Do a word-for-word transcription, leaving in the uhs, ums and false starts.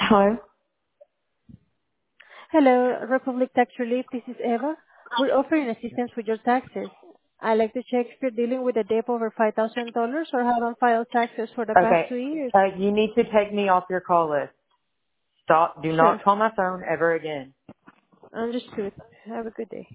Hello? Hello, Republic Tax Relief. This is Eva. We're offering assistance with your taxes. I'd like to check if you're dealing with a debt over five thousand dollars or haven't filed taxes for the past Okay. two years. Uh, you need to take me off your call list. Stop. Do Sure. not call my phone ever again. Understood. Have a good day.